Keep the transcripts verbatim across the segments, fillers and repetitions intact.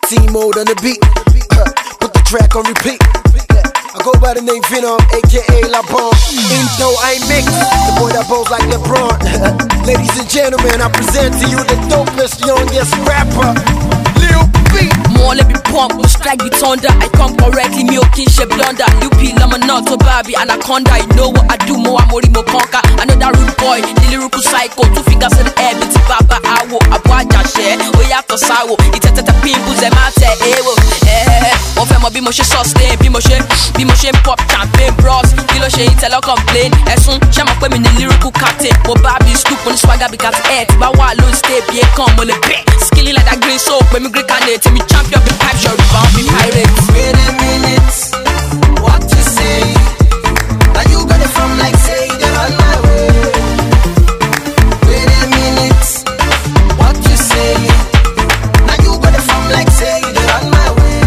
T-mode on the beat. Put the track on repeat. I go by the name Venom, aka La Bomb. Indo I mix, the boy that bowls like LeBron. Ladies and gentlemen, I present to you the dopest, youngest rapper, Lil B. More let me pump, we strike the thunder. I come correctly, me okay, she blunder. U P, Lama not so Barbie, Anaconda. You know what I do, more Amori, more conquer. I know that rude boy, the lyrical psycho. Two fingers in the air, bitty baba, awo, abuaja share. Oh, you have to sawo, it's a tata pimples, and I say, eh, well, eh, one femo be moshe sustain, be moshe, be moshe pop champagne bros. Kilo she tell her complain. Esun, shama put me the lyrical captain. Mo Barbie scoop on the swagger because eh, but while low stay, be a come on the bed. Skilly like that green soap, when me Greek and it, me champion, be pipe shot, rebound, be pirates. Wait a minute, what you say? Now you got it from like say you're on my way. Wait a minute, what you say? Now you got it from like say you're on my way.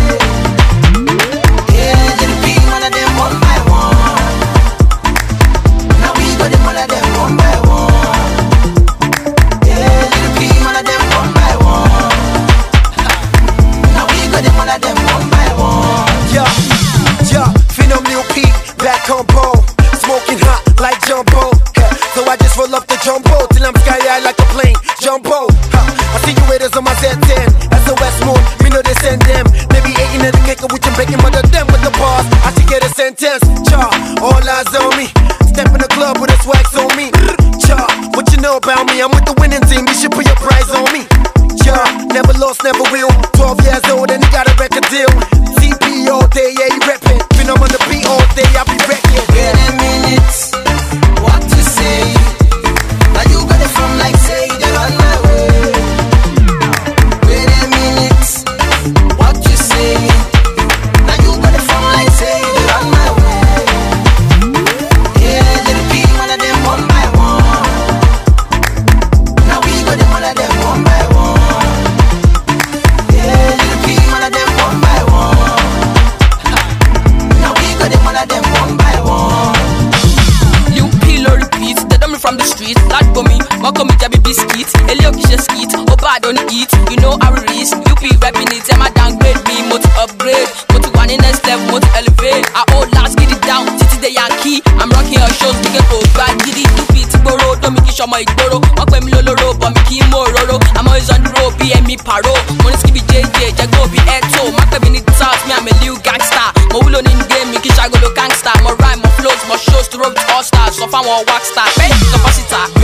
Yeah, you'll be one of them one by one. Now we got them one of them one by one. Yeah, you'll be one of them one by one. Now we got them one of them one by one. Yeah, yeah, Venom Lil P, back on pole. Smoking hot like Jumbo. Yeah, so I just roll up the Jumbo till I'm sky high like a plane. Jumbo, huh. I see you haters on my Z ten. S O S Moon, me know they send them. They be eating at the cake with you breaking mother them with the bars. I should get a sentence. Cha, all eyes on me. Step in the club with a swag on me. Cha, what you know about me? I'm with the winning team. You should put your prize on me. Yeah, never lost, never will. Twelve years old and he got a record deal. T P all day, yeah, he reppin'. Been on the beat all day, I be wrecking. Wait a minute, what you say? Now you got it from like say you're on my way. Wait a minute, what you say? Now you got it from like say you're on my way. Yeah, little be one of them one by one. Now we got them one of them one by one. Yeah, little be one of them one by one. Now we got them one of them one by one. You pillow repeat, they done me from the street. Lad for me, welcome me jabby biscuit. Elio kisha skit, oh bad don't eat. You know how it is, U P rapping it. Am I downgrade me, mo to upgrade, mo to one in next level, mo to elevate. I old last get it down, titi the Yankee. I'm rocking her shows, big go bad giddy. U P Tiboro, don't make it show my Igboro. Walk when me lolo, but me key more roro. I'm always on the road, B M me paro. Money skibby J J, Jago be Eto. My baby need sauce, me I'm a little gangster. Mo willow in game, me kisha go gangster. More rhyme, more flows, more shows to roll with all stars. So far more wax star, hey, capacitor.